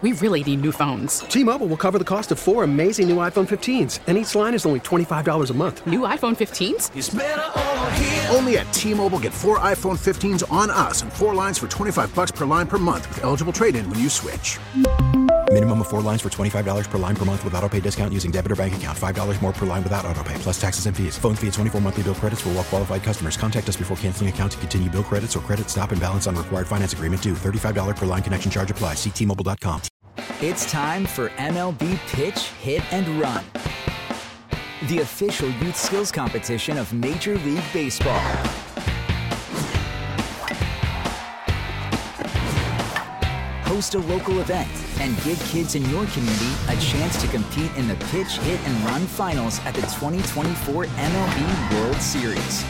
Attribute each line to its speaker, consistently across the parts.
Speaker 1: We really need new phones.
Speaker 2: T-Mobile will cover the cost of 4 amazing new iPhone 15s, and each line is only $25 a month.
Speaker 1: New iPhone 15s?
Speaker 3: It's better over here.
Speaker 4: Only at T-Mobile, get 4 iPhone 15s on us and 4 lines for $25 per line per month with eligible trade-in when you switch.
Speaker 5: Minimum of 4 lines for $25 per line per month with autopay discount using debit or bank account. $5 more per line without autopay, plus taxes and fees. Phone fee at 24 monthly bill credits for well-qualified customers. Contact us before canceling account to continue bill credits or credit stop and balance on required finance agreement due. $35 per line connection charge applies. See T-Mobile.com.
Speaker 6: It's time for MLB Pitch, Hit, and Run, the official youth skills competition of Major League Baseball. Host a local event and give kids in your community a chance to compete in the Pitch, Hit, and Run finals at the 2024 MLB World Series.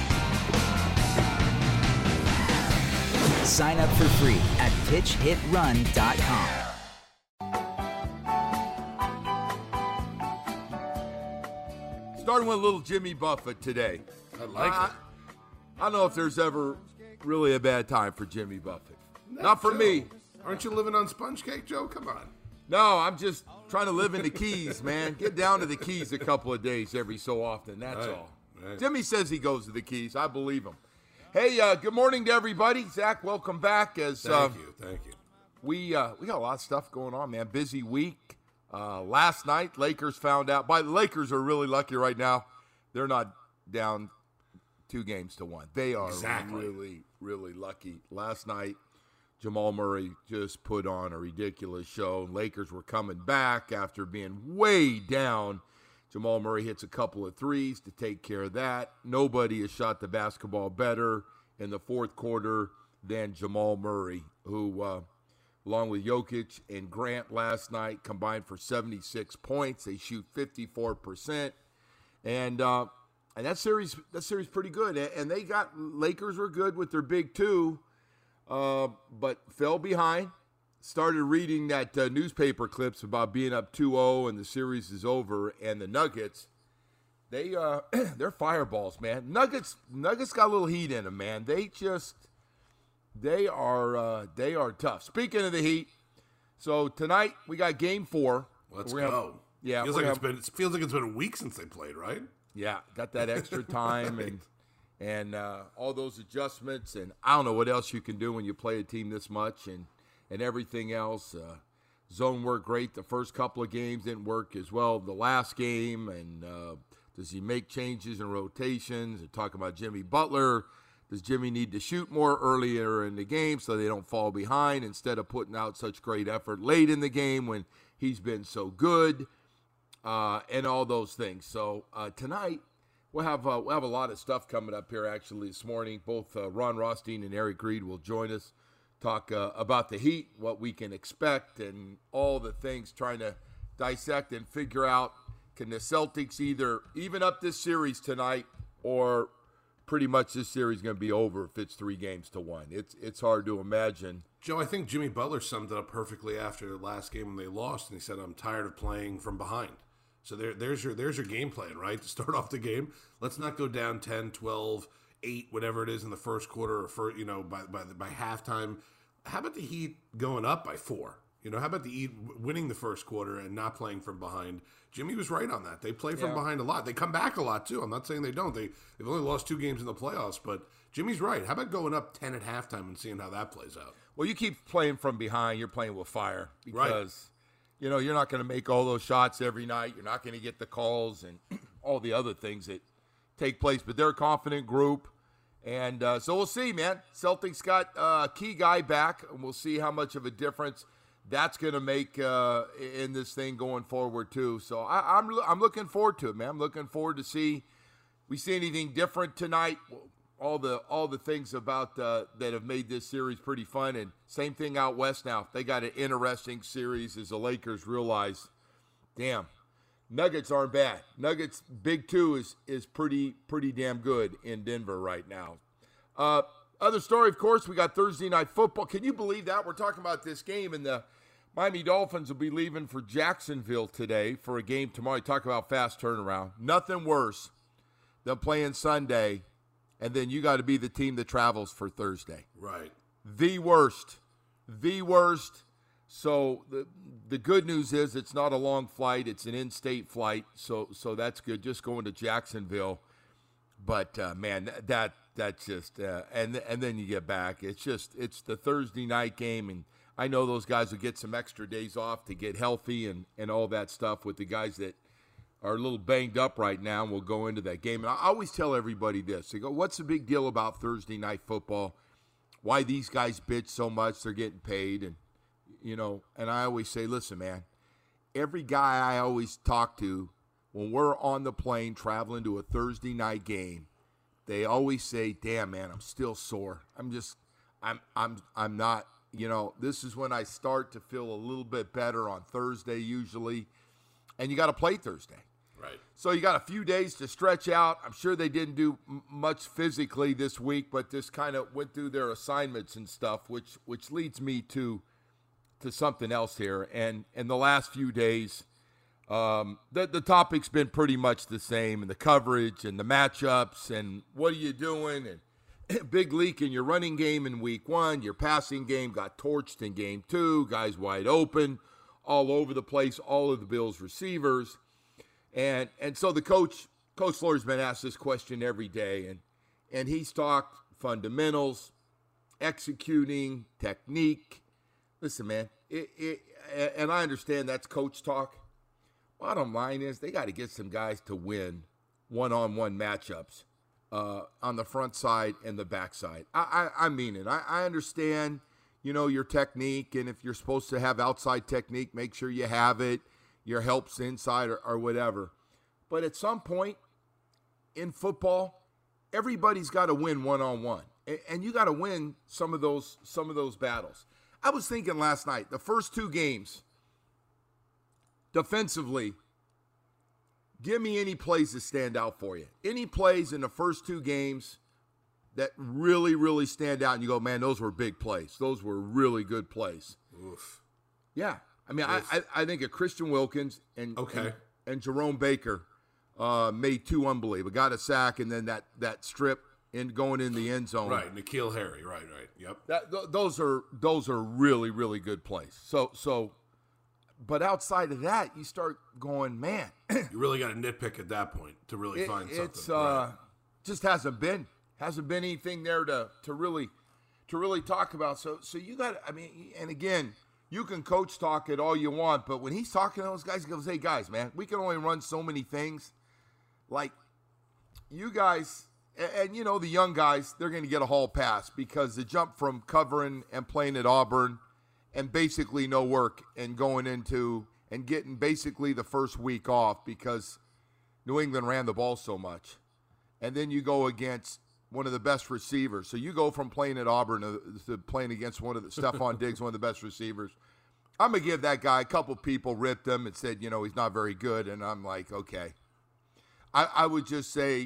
Speaker 6: Sign up for free at pitchhitrun.com.
Speaker 7: Starting with a little Jimmy Buffett today.
Speaker 8: I like it.
Speaker 7: I don't know if there's ever really a bad time for Jimmy Buffett. Not for
Speaker 8: Joe,
Speaker 7: me.
Speaker 8: Aren't you living on sponge cake, Joe? Come on.
Speaker 7: No, I'm just trying to live in the Keys, man. Get down to the Keys a couple of days every so often. That's all.
Speaker 8: Right.
Speaker 7: Jimmy says he goes to the Keys. I believe him. Hey, good morning to everybody. Zach, welcome back.
Speaker 8: Thank you.
Speaker 7: We got a lot of stuff going on, man. Busy week. Last night, Lakers found out. The Lakers are really lucky right now. They're not down 2-1. They are really, really lucky. Last night, Jamal Murray just put on a ridiculous show. Lakers were coming back after being way down. Jamal Murray hits a couple of threes to take care of that. Nobody has shot the basketball better in the fourth quarter than Jamal Murray, who, along with Jokic and Grant last night, combined for 76 points. They shoot 54%. And that series pretty good. And Lakers were good with their big two, but fell behind. Started reading that newspaper clips about being up 2-0 and the series is over. And the Nuggets, they're fireballs, man. Nuggets got a little heat in them, man. They are tough. Speaking of the Heat, so tonight we got Game 4.
Speaker 8: Let's go.
Speaker 7: Yeah,
Speaker 8: feels like it's been a week since they played, right?
Speaker 7: Yeah, got that extra time and all those adjustments, and I don't know what else you can do when you play a team this much and everything else. Zone worked great the first couple of games, didn't work as well the last game, and does he make changes and rotations? They're talking about Jimmy Butler. Does Jimmy need to shoot more earlier in the game so they don't fall behind instead of putting out such great effort late in the game when he's been so good, and all those things. So tonight we'll have a lot of stuff coming up here actually this morning. Both Ron Rothstein and Eric Reed will join us, talk about the Heat, what we can expect, and all the things, trying to dissect and figure out, can the Celtics either even up this series tonight or pretty much this series is going to be over if it's 3-1. It's hard to imagine.
Speaker 8: Joe, I think Jimmy Butler summed it up perfectly after the last game when they lost, and he said, "I'm tired of playing from behind." So there's your game plan, right? To start off the game, let's not go down 10, 12, 8, whatever it is in the first quarter, or by halftime. How about the Heat going up by 4? How about the Heat winning the first quarter and not playing from behind? Jimmy was right on that. They play from behind a lot. They come back a lot, too. I'm not saying they don't. They've only lost 2 games in the playoffs, but Jimmy's right. How about going up 10 at halftime and seeing how that plays out?
Speaker 7: Well, you keep playing from behind, you're playing with fire because, you're not going to make all those shots every night. You're not going to get the calls and all the other things that take place. But they're a confident group. And so we'll see, man. Celtics got a key guy back, and we'll see how much of a difference that's going to make in this thing going forward too. So I'm looking forward to it, man. I'm looking forward to see we see anything different tonight. All the things about that have made this series pretty fun, and same thing out west now. They got an interesting series as the Lakers realize, damn, Nuggets aren't bad. Nuggets big two is pretty damn good in Denver right now. Other story, of course, we got Thursday Night Football. Can you believe that? We're talking about this game, and the Miami Dolphins will be leaving for Jacksonville today for a game tomorrow. You talk about fast turnaround. Nothing worse than playing Sunday, and then you got to be the team that travels for Thursday.
Speaker 8: Right.
Speaker 7: The worst. So the good news is it's not a long flight. It's an in-state flight, so that's good. Just going to Jacksonville. But, man, that's just and then you get back. It's the Thursday night game, and I know those guys will get some extra days off to get healthy and all that stuff with the guys that are a little banged up right now and will go into that game. And I always tell everybody this. They go, what's the big deal about Thursday night football? Why these guys bitch so much? They're getting paid. And, and I always say, listen, man, every guy I always talk to, when we're on the plane traveling to a Thursday night game, they always say, damn, man, I'm still sore. I'm not, this is when I start to feel a little bit better on Thursday usually. And you got to play Thursday.
Speaker 8: Right.
Speaker 7: So you got a few days to stretch out. I'm sure they didn't do much physically this week, but just kind of went through their assignments and stuff, which leads me to something else here. And in the last few days, the topic's been pretty much the same, and the coverage and the matchups and what are you doing, and big leak in your running game in week 1. Your passing game got torched in game 2. Guys wide open, all over the place, all of the Bills receivers. And so the coach Floyd's been asked this question every day, and he's talked fundamentals, executing, technique. Listen, man, and I understand that's coach talk. Bottom line is they got to get some guys to win one-on-one matchups on the front side and the back side. I mean it. I understand, your technique, and if you're supposed to have outside technique, make sure you have it. Your help's inside or whatever. But at some point in football, everybody's got to win one-on-one. And you got to win some of those battles. I was thinking last night, the first 2 games, defensively, give me any plays that stand out for you. Any plays in the first 2 games that really, really stand out and you go, man, those were big plays. Those were really good plays.
Speaker 8: Oof.
Speaker 7: Yeah. I mean, I think of Christian Wilkins and Jerome Baker made 2 unbelievable. Got a sack and then that strip going in the end zone.
Speaker 8: Right, N'Keal Harry. Right. Yep.
Speaker 7: Those are really, really good plays. So, but outside of that, you start going, man.
Speaker 8: You really got to nitpick at that point to really find something.
Speaker 7: It's just hasn't been anything there to really talk about. So you got. I mean, and again. You can coach talk it all you want, but when he's talking to those guys, he goes, hey, guys, man, we can only run so many things. Like, you guys, and the young guys, they're going to get a hall pass because the jump from covering and playing at Auburn and basically no work and going into and getting basically the first week off because New England ran the ball so much. And then you go against one of the best receivers. So you go from playing at Auburn to playing against Stephon Diggs, one of the best receivers. I'm going to give that guy, a couple people ripped him and said, he's not very good. And I'm like, okay. I would just say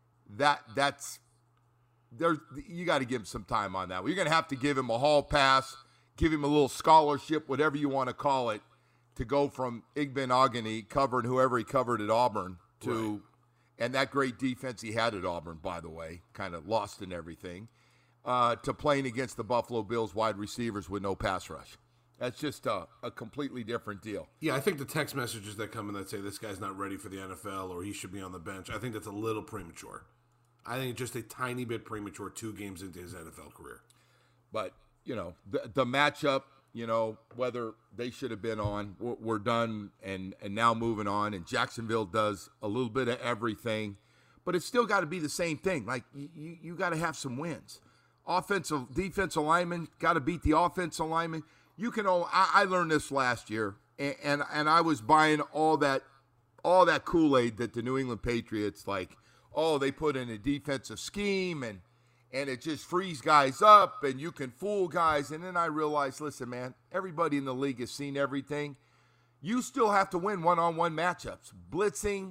Speaker 7: that's there. You got to give him some time on that. You're going to have to give him a hall pass, give him a little scholarship, whatever you want to call it, to go from Igbinoghene covering whoever he covered at Auburn to right. And that great defense he had at Auburn, by the way, kind of lost in everything, to playing against the Buffalo Bills wide receivers with no pass rush. That's just a completely different deal.
Speaker 8: Yeah, I think the text messages that come in that say this guy's not ready for the NFL or he should be on the bench, I think that's a little premature. I think just a tiny bit premature 2 games into his NFL career.
Speaker 7: But, the matchup, whether they should have been on, we're done and now moving on. And Jacksonville does a little bit of everything, but it's still got to be the same thing. Like you got to have some wins. Defensive linemen got to beat the offensive linemen. You can. I learned this last year, and I was buying all that Kool-Aid that the New England Patriots they put in a defensive scheme and it just frees guys up and you can fool guys. And then I realized, listen, man, everybody in the league has seen everything. You still have to win one-on-one matchups. Blitzing,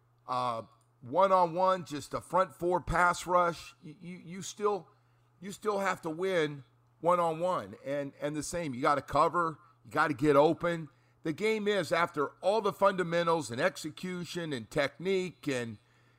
Speaker 7: one-on-one, just a front 4 pass rush. You still have to win one-on-one. And the same, you got to cover, you got to get open. The game is, after all the fundamentals and execution and technique and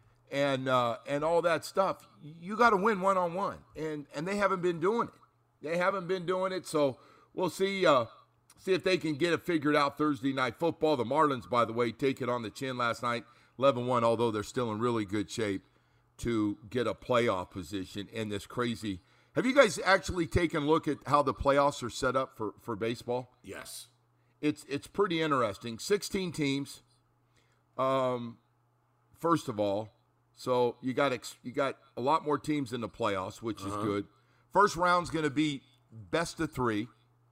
Speaker 7: all that stuff, you got to win one-on-one, and they haven't been doing it. So we'll see see if they can get it figured out Thursday night football. The Marlins, by the way, take it on the chin last night, 11-1, although they're still in really good shape to get a playoff position in this crazy. Have you guys actually taken a look at how the playoffs are set up for baseball?
Speaker 8: Yes.
Speaker 7: It's pretty interesting. 16 teams, first of all. So you got a lot more teams in the playoffs, which is good. First round's going to be best of 3.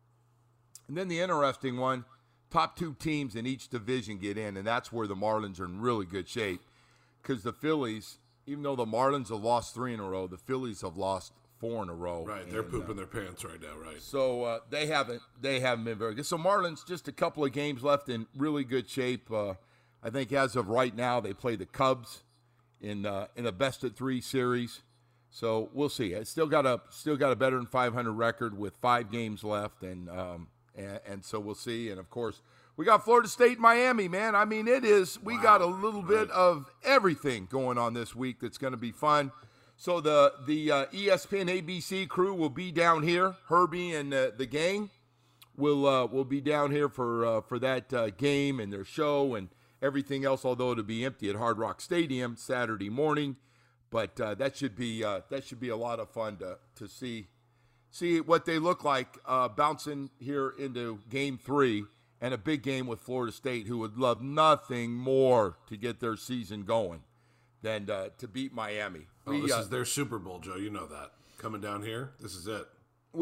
Speaker 7: And then the interesting one, top 2 teams in each division get in, and that's where the Marlins are in really good shape because the Phillies, even though the Marlins have lost 3 in a row, the Phillies have lost 4 in a row.
Speaker 8: Right, they're pooping their pants right now, right?
Speaker 7: So they haven't been very good. So Marlins, just a couple of games left in really good shape. I think as of right now, they play the Cubs in a best of 3 series. So we'll see. It's still got a better than 500 record with 5 games left, and so we'll see. And of course, we got Florida State, Miami, man. I mean, we got a little bit of everything going on this week that's going to be fun. So the ESPN ABC crew will be down here. Herbie and the gang will be down here for that game and their show and everything else. Although it'll be empty at Hard Rock Stadium Saturday morning, but that should be a lot of fun to see what they look like bouncing here into Game 3 and a big game with Florida State, who would love nothing more to get their season going than to beat Miami.
Speaker 8: This is their Super Bowl, Joe. You know that. Coming down here, this is it.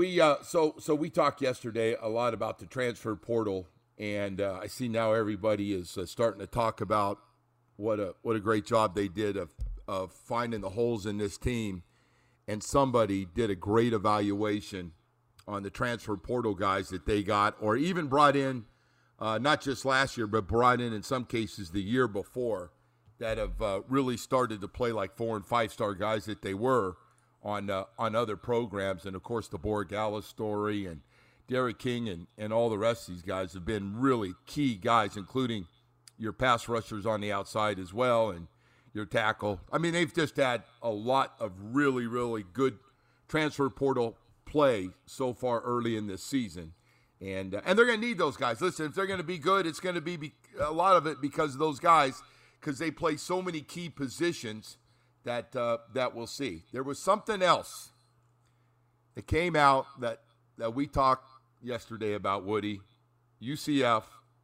Speaker 7: So we talked yesterday a lot about the transfer portal, and I see now everybody is starting to talk about what a great job they did of finding the holes in this team. And somebody did a great evaluation on the transfer portal guys that they got, or even brought in, not just last year, but brought in some cases the year before, that have really started to play like 4- and 5-star guys that they were on other programs. And, of course, the Borregales story and Derek King and all the rest of these guys have been really key guys, including your pass rushers on the outside as well and your tackle. I mean, they've just had a lot of really, really good transfer portal play so far early in this season. And they're going to need those guys. Listen, if they're going to be good, it's going to be a lot of it because of those guys, because they play so many key positions that we'll see. There was something else that came out that we talked yesterday about, Woody, UCF.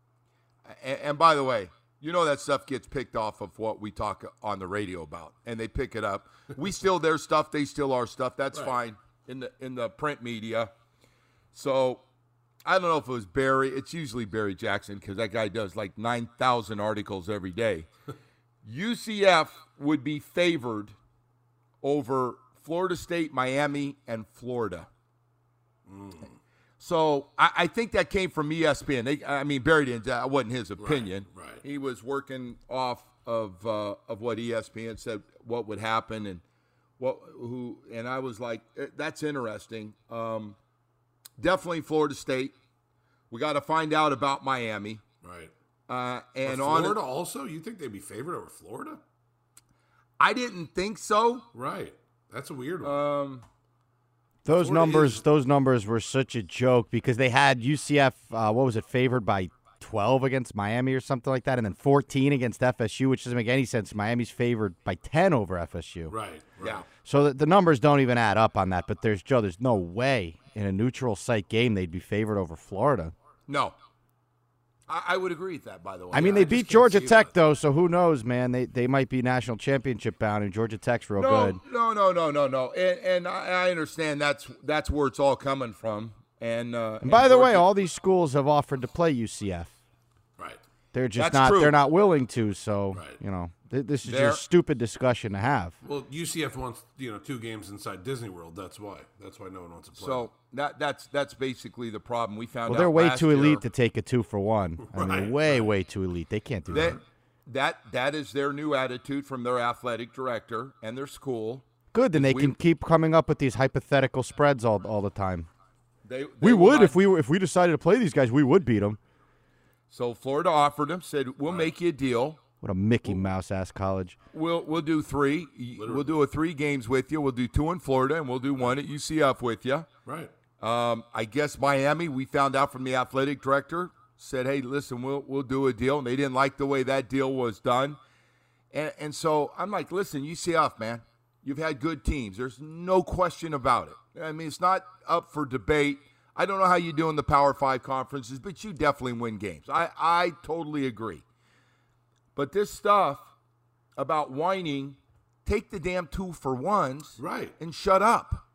Speaker 7: And by the way, you know that stuff gets picked off of what we talk on the radio about, and they pick it up. We steal their stuff, they steal our stuff. That's right. Fine in the print media. So I don't know if it was Barry. It's usually Barry Jackson because that guy does like 9,000 articles every day. UCF would be favored over Florida State, Miami, and Florida. So I think that came from ESPN. Barry didn't. That wasn't his opinion.
Speaker 8: Right.
Speaker 7: He was working off of what ESPN said, what would happen, and and I was like, that's interesting. Definitely Florida State. We got to find out about Miami.
Speaker 8: Right.
Speaker 7: And
Speaker 8: Florida also? You think they'd be favored over Florida?
Speaker 7: I didn't think so.
Speaker 8: Right. That's a weird one.
Speaker 3: Those numbers were such a joke because they had UCF, favored by 12 against Miami or something like that, and then 14 against FSU, which doesn't make any sense. Miami's favored by 10 over FSU.
Speaker 8: Right.
Speaker 7: Yeah.
Speaker 3: So the numbers don't even add up on that, but there's no way in a neutral site game they'd be favored over Florida.
Speaker 7: No. I would agree with that, by the way.
Speaker 3: I mean, they beat Georgia Tech, though, so who knows, man? They might be national championship bound, and Georgia Tech's real good.
Speaker 7: No. And I understand that's where it's all coming from. And
Speaker 3: by the way, all these schools have offered to play UCF.
Speaker 8: Right.
Speaker 3: They're just
Speaker 7: That's true.
Speaker 3: They're not willing to, so,
Speaker 8: Right.
Speaker 3: This is just a stupid discussion to have.
Speaker 8: Well, UCF wants 2 games inside Disney World. That's why no one wants to play.
Speaker 7: So that's basically the problem. We found out
Speaker 3: they're way
Speaker 7: last
Speaker 3: too
Speaker 7: year,
Speaker 3: elite to take a 2-for-1. I mean, way too elite. They can't do that.
Speaker 7: That is their new attitude from their athletic director and their school.
Speaker 3: Good, then they can keep coming up with these hypothetical spreads all the time.
Speaker 7: We would
Speaker 3: if we decided to play these guys, we would beat them.
Speaker 7: So Florida offered them, said we'll make you a deal.
Speaker 3: What a Mickey Mouse ass college.
Speaker 7: We'll do 3. We'll do 3 games with you. We'll do 2 in Florida, and we'll do 1 at UCF with you.
Speaker 8: Right.
Speaker 7: I guess Miami, we found out from the athletic director, said, hey, listen, we'll do a deal. And they didn't like the way that deal was done. And so I'm like, listen, UCF, man, you've had good teams. There's no question about it. I mean, it's not up for debate. I don't know how you do in the Power 5 conferences, but you definitely win games. I totally agree. But this stuff about whining, take the damn 2-for-1s and shut up.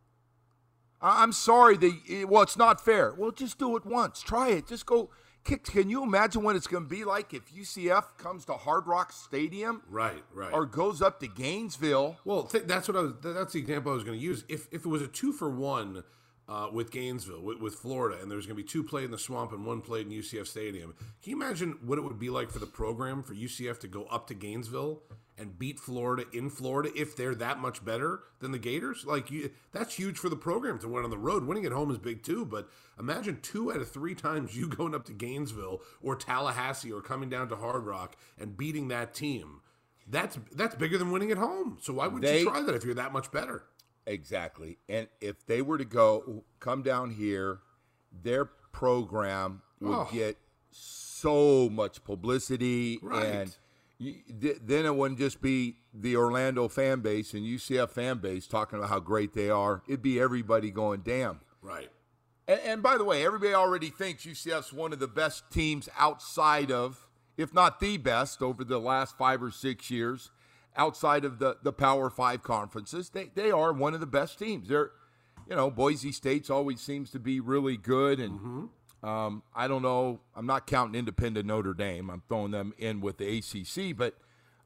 Speaker 7: I'm sorry. It's not fair. Well, just do it once. Try it. Just go. Can you imagine what it's going to be like if UCF comes to Hard Rock Stadium?
Speaker 8: Right.
Speaker 7: Or goes up to Gainesville?
Speaker 8: Well, that's the example I was going to use. If it was a 2-for-1 with Gainesville, with Florida, and there's going to be 2 played in the Swamp and 1 played in UCF Stadium, can you imagine what it would be like for the program for UCF to go up to Gainesville and beat Florida in Florida if they're that much better than the Gators? That's huge for the program to win on the road. Winning at home is big too, but imagine 2 out of 3 times you going up to Gainesville or Tallahassee or coming down to Hard Rock and beating that team. That's bigger than winning at home. So why would you try that if you're that much better?
Speaker 7: Exactly. And if they were to come down here, their program would get so much publicity.
Speaker 8: Right.
Speaker 7: And then it wouldn't just be the Orlando fan base and UCF fan base talking about how great they are. It'd be everybody going, damn.
Speaker 8: Right.
Speaker 7: And by the way, everybody already thinks UCF's one of the best teams outside of, if not the best, over the last 5 or 6 years, outside of the Power 5 conferences. They are one of the best teams. They're, Boise State's always seems to be really good. And I don't know. I'm not counting independent Notre Dame. I'm throwing them in with the ACC. But,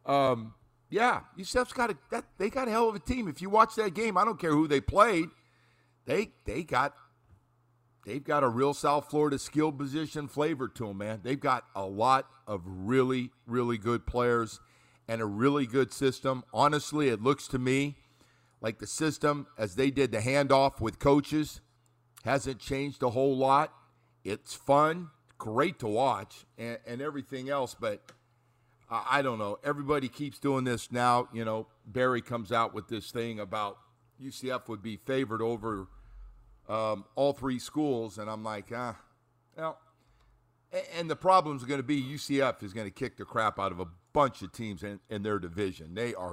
Speaker 7: UCF's they got a hell of a team. If you watch that game, I don't care who they played. They've got a real South Florida skill position flavor to them, man. They've got a lot of really, really good players and a really good system. Honestly, it looks to me like the system, as they did the handoff with coaches, hasn't changed a whole lot. It's fun, great to watch, and everything else. But I don't know. Everybody keeps doing this now. Barry comes out with this thing about UCF would be favored over all 3 schools, and I'm like, and the problem's going to be UCF is going to kick the crap out of a bunch of teams in their division. They are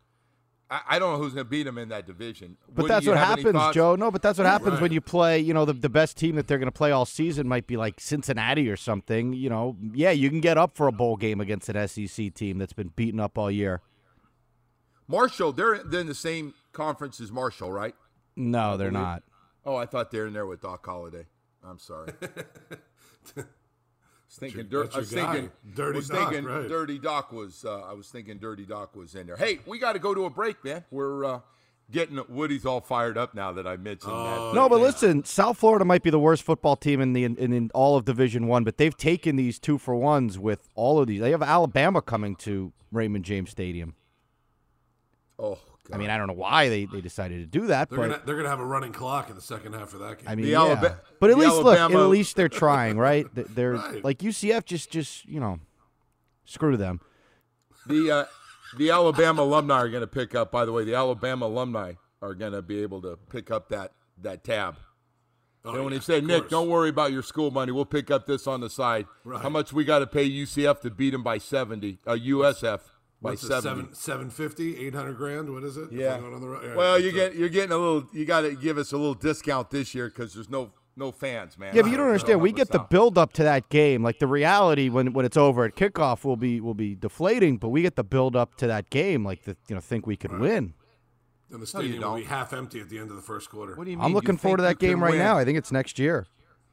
Speaker 7: I don't know who's going to beat them in that division.
Speaker 3: But that's what happens, Joe. No, but that's what happens when you play, the best team that they're going to play all season might be like Cincinnati or something. Yeah, you can get up for a bowl game against an SEC team that's been beaten up all year.
Speaker 7: Marshall, they're in the same conference as Marshall, right?
Speaker 3: No, they're not.
Speaker 7: Oh, I thought they're in there with Doc Holliday. I'm sorry. I was thinking Dirty Doc was in there. Hey, we got to go to a break, man. We're getting Woody's all fired up now that I mentioned that.
Speaker 3: No, but listen, South Florida might be the worst football team in all of Division I, but they've taken these 2-for-1s with all of these. They have Alabama coming to Raymond James Stadium.
Speaker 7: Oh, God.
Speaker 3: I mean, I don't know why they decided to do that.
Speaker 8: They're gonna have a running clock in the second half of that game.
Speaker 3: I mean, but at least they're trying, right? They're
Speaker 8: right.
Speaker 3: Like UCF, just screw them.
Speaker 7: The Alabama alumni are going to pick up. By the way, the Alabama alumni are going to be able to pick up that tab. When he said, Nick, don't worry about your school money. We'll pick up this on the side. Right. How much we got to pay UCF to beat them by 70? USF. By 70.
Speaker 8: 750, 800 grand. What is it?
Speaker 7: Yeah. Well, you're getting a little. You got to give us a little discount this year because there's no fans, man.
Speaker 3: Yeah, but you don't understand. We get the build up to that game. Like the reality when it's over at kickoff will be deflating, but we get the build up to that game. Like think we could win.
Speaker 8: And the stadium will be half empty at the end of the first quarter.
Speaker 7: What do you mean?
Speaker 3: I'm looking forward to that game right now. I think it's next year.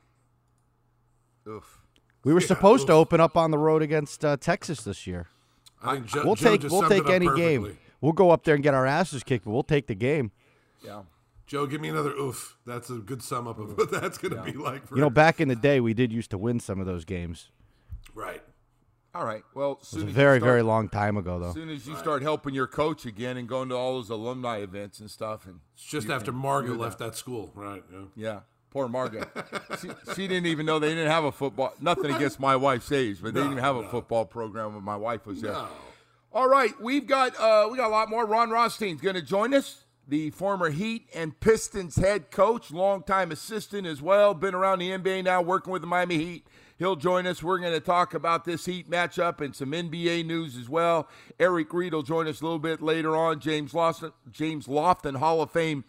Speaker 7: Oof.
Speaker 3: We were supposed to open up on the road against Texas this year. We'll take any game. We'll go up there and get our asses kicked, but we'll take the game.
Speaker 7: Yeah.
Speaker 8: Joe, give me another oof. That's a good sum up of what that's going to be like.
Speaker 3: Back in the day, we did used to win some of those games.
Speaker 8: Right.
Speaker 7: All right. Well,
Speaker 3: it was a very, very long time ago, though.
Speaker 7: As soon as you start helping your coach again and going to all those alumni events and stuff. And
Speaker 8: it's just after Margot left that school. Right.
Speaker 7: Yeah. Poor Margot. she didn't even know they didn't have a football. Nothing against my wife's age, but they didn't even have a football program when my wife was there.
Speaker 8: No.
Speaker 7: All right, we got a lot more. Ron Rothstein's going to join us the former Heat and Pistons head coach, longtime assistant as well, been around the NBA now, working with the Miami Heat. He'll join us. We're going to talk about this Heat matchup and some NBA news as well. Eric Reed will join us a little bit later on. James Lofton, Hall of Fame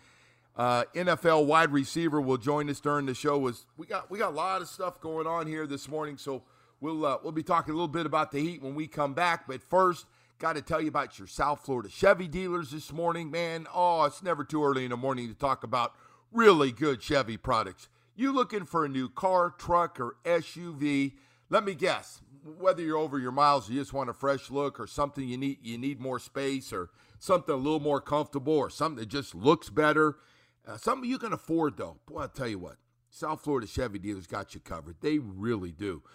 Speaker 7: NFL wide receiver, will join us during the show. We got a lot of stuff going on here this morning, so we'll be talking a little bit about the Heat when we come back. But first, got to tell you about your South Florida Chevy dealers this morning, man. Oh, it's never too early in the morning to talk about really good Chevy products. You looking for a new car, truck, or SUV? Let me guess. Whether you're over your miles, you just want a fresh look, or something you need more space, or something a little more comfortable, or something that just looks better. Something you can afford, though. Boy, I'll tell you what. South Florida Chevy dealers got you covered. They really do.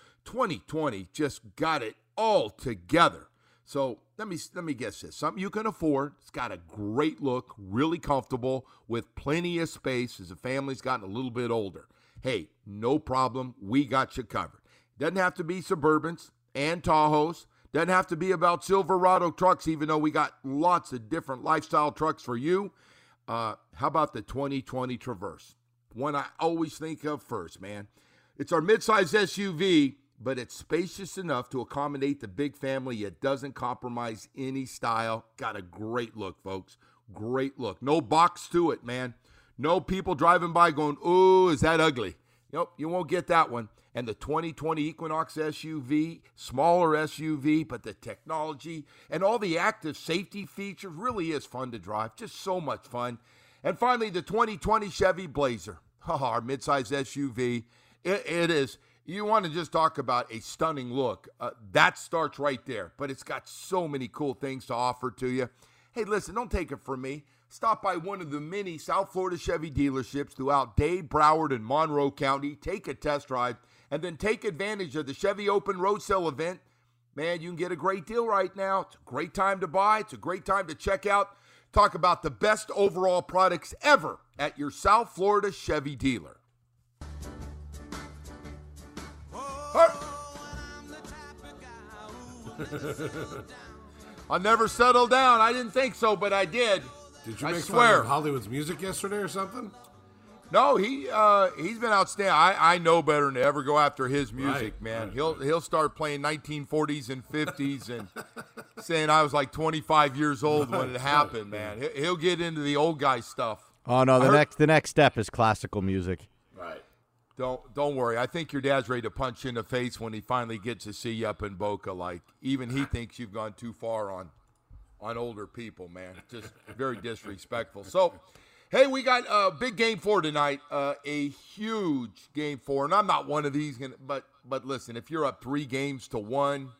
Speaker 7: 2020 just got it all together. So let me guess this. Something you can afford. It's got a great look, really comfortable, with plenty of space as the family's gotten a little bit older. Hey, no problem. We got you covered. Doesn't have to be Suburbans and Tahoes. Doesn't have to be about Silverado trucks, even though we got lots of different lifestyle trucks for you. How about the 2020 Traverse? One I always think of first, man. It's our midsize SUV, but it's spacious enough to accommodate the big family. It doesn't compromise any style. Got a great look, folks. Great look. No box to it, man. No people driving by going, ooh, is that ugly? Nope, you won't get that one. And the 2020 Equinox SUV, smaller SUV, but the technology and all the active safety features really is fun to drive. Just so much fun. And finally, the 2020 Chevy Blazer. Our midsize SUV. It is. You want to just talk about a stunning look. That starts right there. But it's got so many cool things to offer to you. Hey, listen, don't take it from me. Stop by one of the many South Florida Chevy dealerships throughout Dade, Broward, and Monroe County. Take a test drive, and then take advantage of the Chevy Open Road Sale event. Man, you can get a great deal right now. It's a great time to buy. It's a great time to check out. Talk about the best overall products ever at your South Florida Chevy dealer. I'll never settle down. I didn't think so, but I did.
Speaker 8: Did you
Speaker 7: I
Speaker 8: make
Speaker 7: swear.
Speaker 8: fun of Hollywood's music yesterday or something?
Speaker 7: No, he's been outstanding. I know better than to ever go after his music,
Speaker 8: Right,
Speaker 7: man.
Speaker 8: right.
Speaker 7: He'll start playing 1940s and 50s and saying I was like 25 years old when it happened, man. He'll get into the old guy stuff.
Speaker 3: Oh no, the next step is classical music.
Speaker 8: Right.
Speaker 7: Don't worry. I think your dad's ready to punch you in the face when he finally gets to see you up in Boca. Like, even he thinks you've gone too far on older people, man. Just very disrespectful. So, hey, we got a big game 4 tonight. A huge game 4, and I'm not one of these, but listen, if you're up 3-1,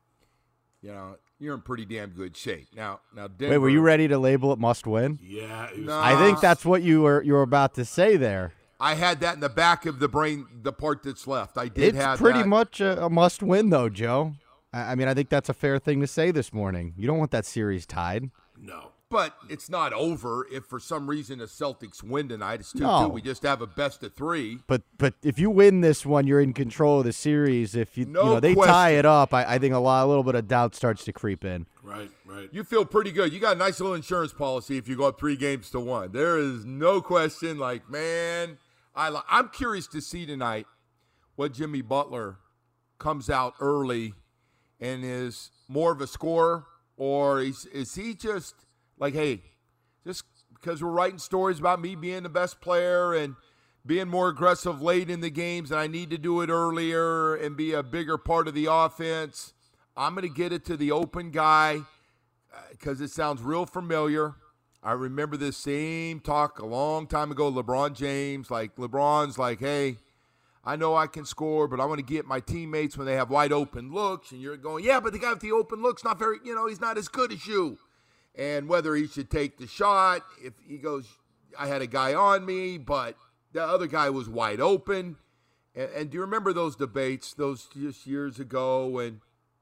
Speaker 7: you know you're in pretty damn good shape. Now, Denver.
Speaker 3: Wait, were you ready to label it must win?
Speaker 8: Yeah. It was
Speaker 7: No.
Speaker 3: I think that's what you were about to say there.
Speaker 7: I had that in the back of the brain, the part that's left. I did have
Speaker 3: It's pretty
Speaker 7: that.
Speaker 3: much a must win, though, Joe. I mean, I think that's a fair thing to say this morning. You don't want that series tied.
Speaker 8: No.
Speaker 7: But it's not over if for some reason the Celtics win tonight. It's 2-2.
Speaker 3: No.
Speaker 7: We just have a best of 3.
Speaker 3: But if you win this one, you're in control of the series. If you
Speaker 7: No
Speaker 3: they
Speaker 7: question.
Speaker 3: tie it up, I think a little bit of doubt starts to creep in.
Speaker 8: Right.
Speaker 7: You feel pretty good. You got a nice little insurance policy if you go up 3-1. There is no question. Like, man, I'm curious to see tonight what Jimmy Butler comes out early and is more of a scorer, or is he just like, hey, just because we're writing stories about me being the best player and being more aggressive late in the games and I need to do it earlier and be a bigger part of the offense, I'm going to get it to the open guy because it sounds real familiar. I remember this same talk a long time ago, LeBron James. Like, LeBron's like, hey, I know I can score, but I want to get my teammates when they have wide open looks. And you're going, yeah, but the guy with the open looks not very, he's not as good as you. And whether he should take the shot, if he goes, I had a guy on me, but the other guy was wide open. And do you remember those debates, those just years ago, and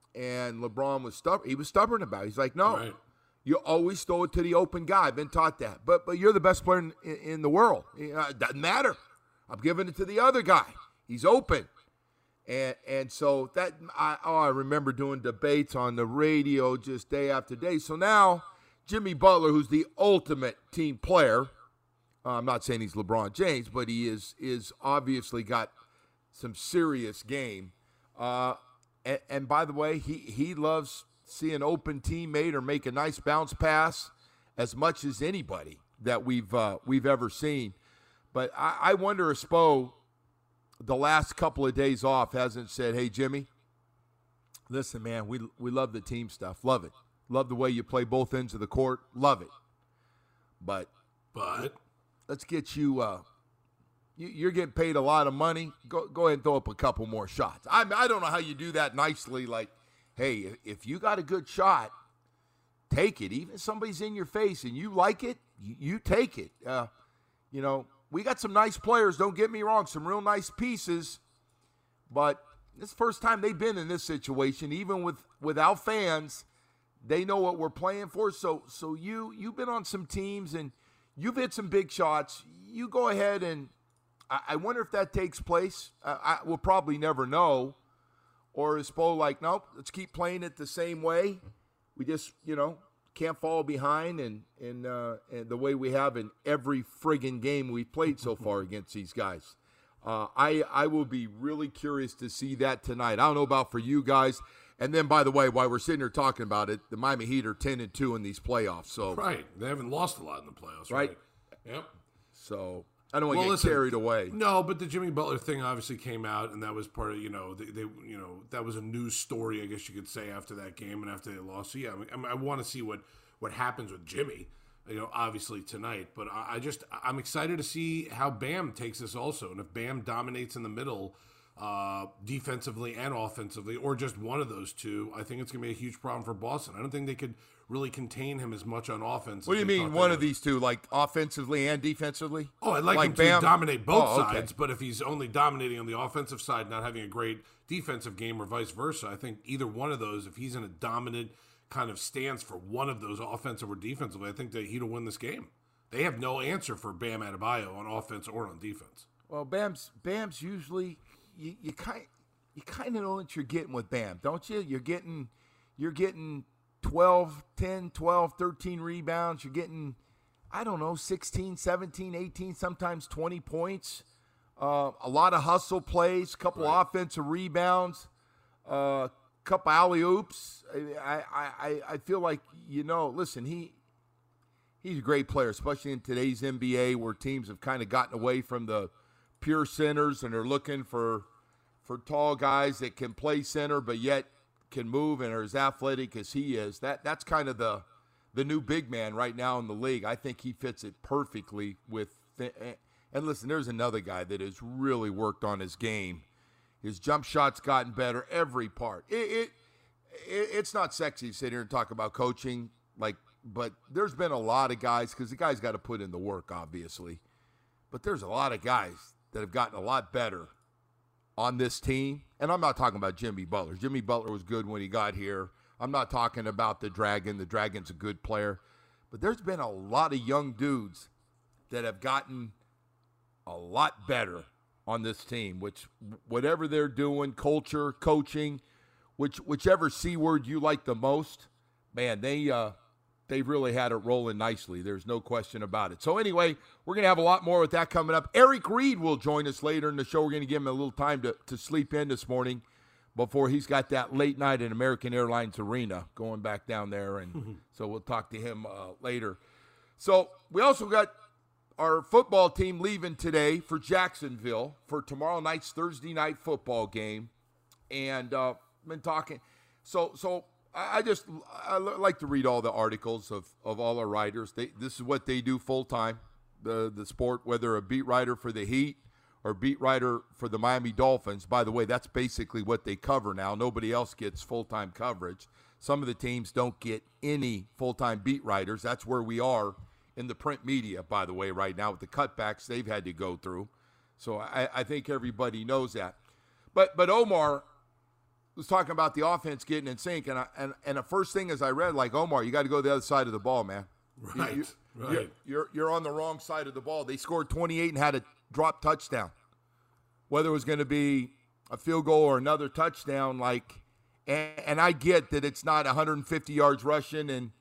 Speaker 7: LeBron was stubborn? He was stubborn about it. He's like, no,
Speaker 8: Right.
Speaker 7: you always throw it to the open guy. I've been taught that. But you're the best player in the world. It doesn't matter. I'm giving it to the other guy. He's open. And so that I remember doing debates on the radio just day after day. So now Jimmy Butler, who's the ultimate team player. I'm not saying he's LeBron James, but he is obviously got some serious game. And by the way, he loves seeing an open teammate or make a nice bounce pass as much as anybody that we've ever seen. But I wonder if Spo, the last couple of days off, hasn't said, "Hey, Jimmy, listen, man, we love the team stuff. Love it. Love the way you play both ends of the court. Love it. But let's get you you're getting paid a lot of money. Go ahead and throw up a couple more shots." I don't know how you do that nicely. Like, hey, if you got a good shot, take it. Even if somebody's in your face and you like it, you take it. We got some nice players, don't get me wrong, some real nice pieces. But this is the first time they've been in this situation. Even without fans, they know what we're playing for. So you've been on some teams and you've hit some big shots. You go ahead and I wonder if that takes place. We'll probably never know. Or is Spo like, nope, let's keep playing it the same way. We just, can't fall behind and the way we have in every friggin' game we've played so far against these guys. I will be really curious to see that tonight. I don't know about for you guys. And then, by the way, while we're sitting here talking about it, the Miami Heat are 10-2 in these playoffs. So
Speaker 8: right, they haven't lost a lot in the playoffs,
Speaker 7: right?
Speaker 8: Yep.
Speaker 7: So I don't want to get carried away.
Speaker 8: No, but the Jimmy Butler thing obviously came out, and that was part of that was a news story, I guess you could say, after that game and after they lost. So yeah, I want to see what happens with Jimmy, obviously tonight. But I'm excited to see how Bam takes this also, and if Bam dominates in the middle, defensively and offensively, or just one of those two, I think it's going to be a huge problem for Boston. I don't think they could really contain him as much on offense.
Speaker 7: What do you mean one of these two, like offensively and defensively?
Speaker 8: Oh, I'd like him to dominate both sides, but if he's only dominating on the offensive side, not having a great defensive game or vice versa, I think either one of those, if he's in a dominant kind of stance for one of those offensive or defensively, I think that he'll win this game. They have no answer for Bam Adebayo on offense or on defense.
Speaker 7: Well, Bam's usually you kind of know what you're getting with Bam, don't you? You're getting 10, 12, 13 rebounds. You're getting, 16, 17, 18, sometimes 20 points. A lot of hustle plays, a couple offensive rebounds, a couple alley-oops. I feel like, listen, he's a great player, especially in today's NBA where teams have kind of gotten away from the pure centers and are looking for tall guys that can play center but yet can move and are as athletic as he is. That's kind of the new big man right now in the league. I think he fits it perfectly with and listen, there's another guy that has really worked on his game. His jump shot's gotten better every part. It's not sexy to sit here and talk about coaching, but there's been a lot of guys, because the guy's got to put in the work, obviously. But there's a lot of guys that have gotten a lot better on this team. And I'm not talking about Jimmy Butler. Jimmy Butler was good when he got here. I'm not talking about the Dragon. The Dragon's a good player. But there's been a lot of young dudes that have gotten a lot better on this team, which whatever they're doing, culture, coaching, whichever C word you like the most, man, they've really had it rolling nicely. There's no question about it. So anyway, we're going to have a lot more with that coming up. Eric Reed will join us later in the show. We're going to give him a little time to sleep in this morning before he's got that late night at American Airlines Arena going back down there. And so we'll talk to him later. So we also got our football team leaving today for Jacksonville for tomorrow night's Thursday night football game. And been talking. So I like to read all the articles of all our writers. This is what they do full time, the sport, whether a beat writer for the Heat or beat writer for the Miami Dolphins. By the way, that's basically what they cover now. Nobody else gets full-time coverage. Some of the teams don't get any full-time beat writers. That's where we are in the print media, by the way, right now with the cutbacks they've had to go through. So I think everybody knows that. But Omar was talking about the offense getting in sync, and the first thing as I read, like, Omar, you got to go to the other side of the ball, man.
Speaker 8: Right.
Speaker 7: You're on the wrong side of the ball. They scored 28 and had a drop touchdown. Whether it was going to be a field goal or another touchdown, and I get that it's not 150 yards rushing and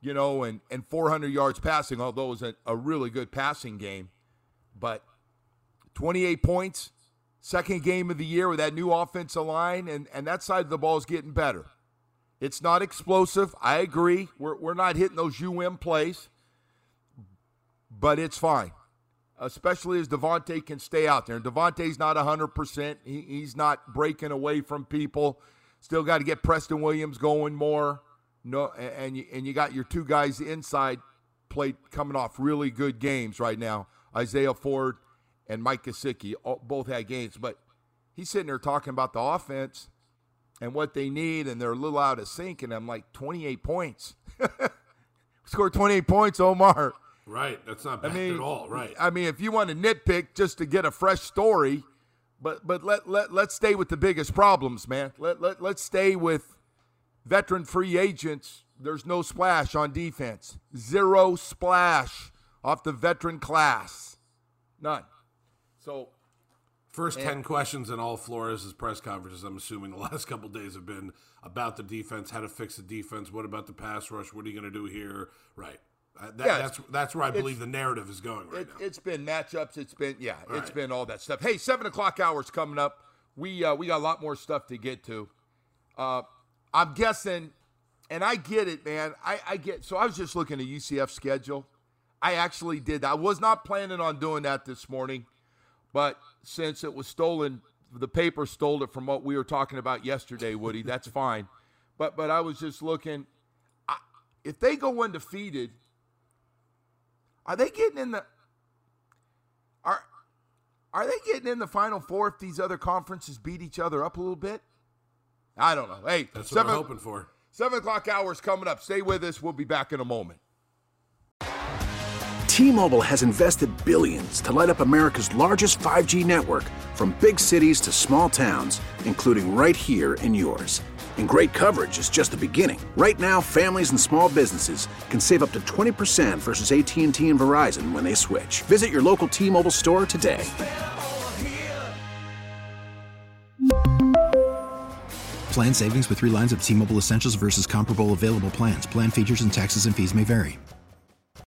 Speaker 7: and 400 yards passing, although it was a really good passing game. But 28 points, second game of the year with that new offensive line, and that side of the ball is getting better. It's not explosive. I agree. We're not hitting those plays, but it's fine, especially as Devontae can stay out there. And Devontae's not 100%. He's not breaking away from people. Still got to get Preston Williams going more. No, and you got your two guys inside coming off really good games right now. Isaiah Ford and Mike Gesicki both had games, but he's sitting there talking about the offense and what they need, and they're a little out of sync, and I'm like, 28 points. Scored 28 points, Omar.
Speaker 8: Right, that's not bad at all, right.
Speaker 7: I mean, if you want to nitpick just to get a fresh story, but let's stay with the biggest problems, man. Let's stay with veteran free agents. There's no splash on defense. Zero splash off the veteran class. None. So,
Speaker 8: first 10 questions in all Flores' press conferences, I'm assuming the last couple of days have been about the defense, how to fix the defense, what about the pass rush, what are you going to do here? Right. That's where I believe the narrative is going right now.
Speaker 7: It's been matchups. It's been all that stuff. Hey, 7 o'clock hour's coming up. We got a lot more stuff to get to. I'm guessing, and I get it, man. So I was just looking at UCF's schedule. I actually did. I was not planning on doing that this morning, but since it was stolen, the paper stole it from what we were talking about yesterday, Woody. That's fine. But I was just looking. If they go undefeated, are they getting in the Final Four if these other conferences beat each other up a little bit? I don't know. Hey,
Speaker 8: that's what we're hoping for.
Speaker 7: 7 o'clock hour's coming up. Stay with us. We'll be back in a moment.
Speaker 4: T-Mobile has invested billions to light up America's largest 5G network, from big cities to small towns, including right here in yours. And great coverage is just the beginning. Right now, families and small businesses can save up to 20% versus AT&T and Verizon when they switch. Visit your local T-Mobile store today.
Speaker 5: Plan savings with 3 lines of T-Mobile Essentials versus comparable available plans. Plan features and taxes and fees may vary.